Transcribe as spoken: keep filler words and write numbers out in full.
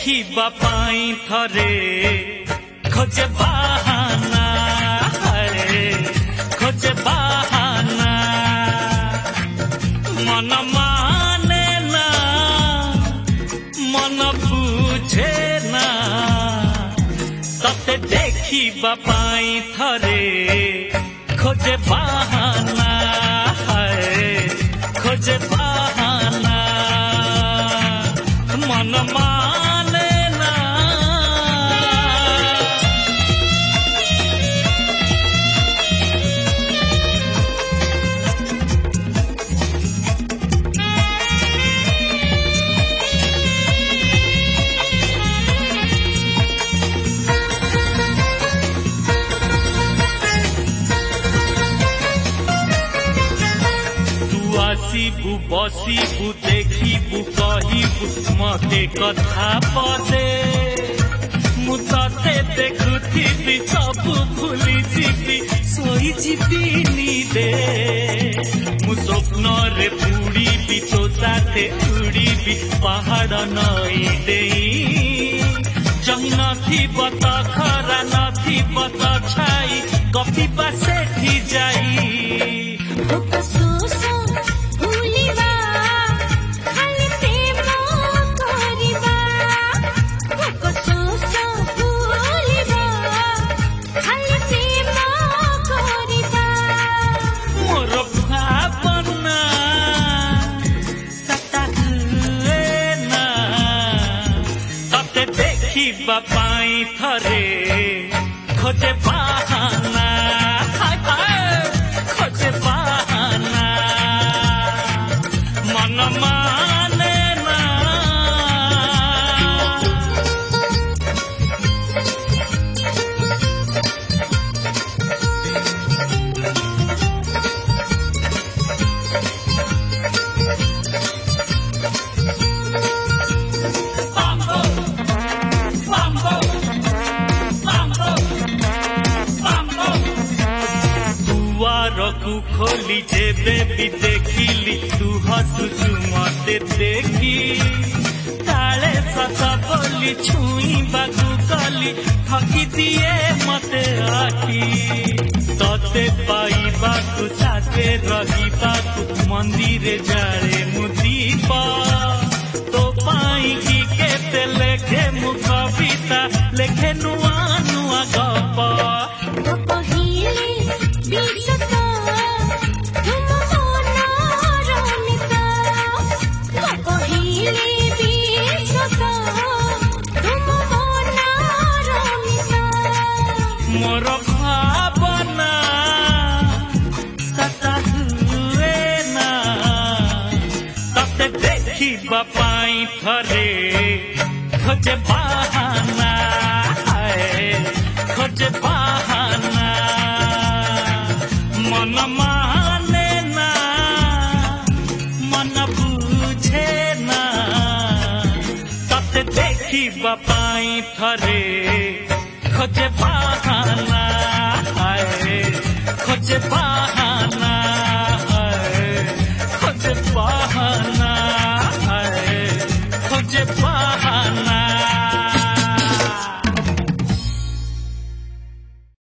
देखिबा पाई थरे खोजे बहाना खोजे बहाना मन माने ना मन बुझे ना तते देखिबा पाई थरे खोजे बहाना खोजे बहाना मन माने ना आसीबु बसीबु देखिबु कहिबु मते कथा पदे मु तते देखुथिबि सब भूली जीबी सोई जीबी निदे मु स्वप्न रे बुड़ीबि तो साथे उड़ीबि पहाड़ नई देई जही नथिब त खरा नथिब त छाई कपिबा सेठी जाई देखिबा पाई थरे खोजे बहाना खोजे बहाना मन माने ना रखू खोली जेबे भी देखिली तू हसुचु मते देखी ताले सत बोली छुई बागु गली ठकी दिए मते आखी तते पाइबाकु साथे रहिबाकु मंदिरे जाए मुदीपा तो पाई की केते लेखे मु कविता लेखे नुआ नुआ गप मोर भावना सता हुए ना तते देखिबा पाई थरे खोजे बहाना खोजे बहाना मन माने ना मन बुझे ना तते देखिबा पाई थरे खोजे बहाना